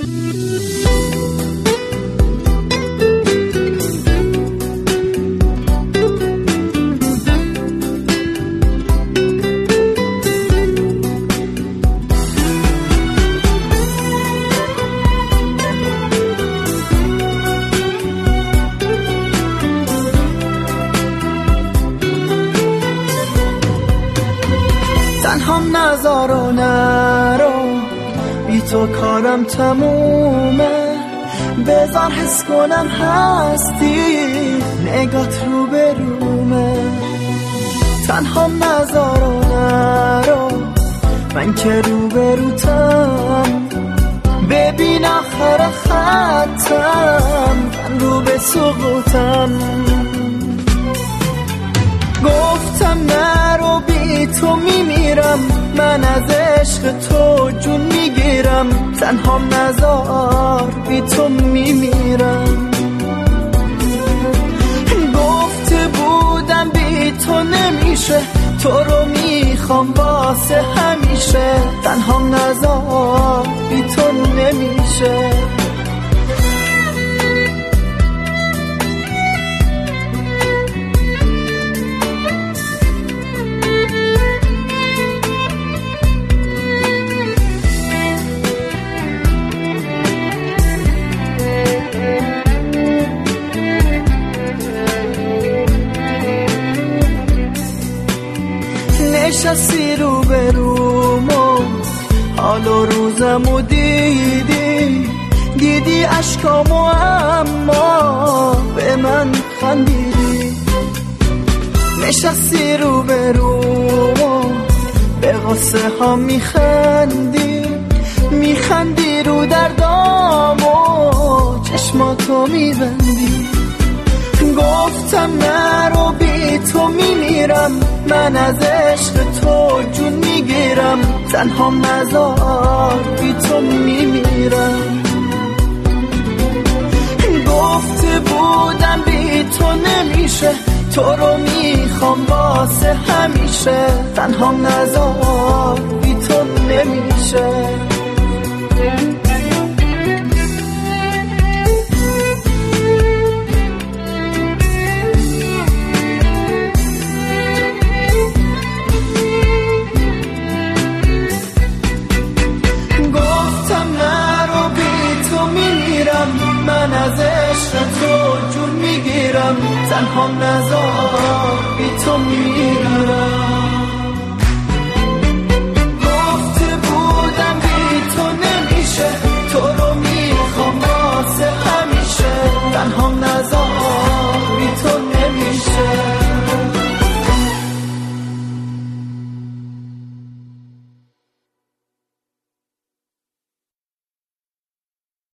تنهام نذار و نرو، بی تو کارم تمومه، بذار حس کنم هستی، نگات رو به رومه. تنهام نذار و نرو، من که رو به روتم، ببین آخر خطم، من رو به سقوطم. گفتم نرو، بی تو میمیرم، من از عشق تو جون میگیرم. تنهام نذار، بی تو میمیرم. گفته بودم بی تو نمیشه، تو رو میخوام واسه همیشه. تنهام نذار، بی تو نمیشه. نشستی رو به رومو، حال و روزمو دیدی عشقامو، اما به من خندیدی. نشستی رو به رومو، به غصه ها میخندی رو دردامو، چشماتو میبندی. گفتم نرو، بی تو میمیرم، من از عشق تو جون میگیرم. تنهام نذار، بی تو میمیرم. گفته بودم بی تو نمیشه، تو رو میخوام واسه همیشه. تنهام نذار، بی تو نمیشه. من از عشق تو جون میگیرم. تنهام نذار، بی تو میمیرم.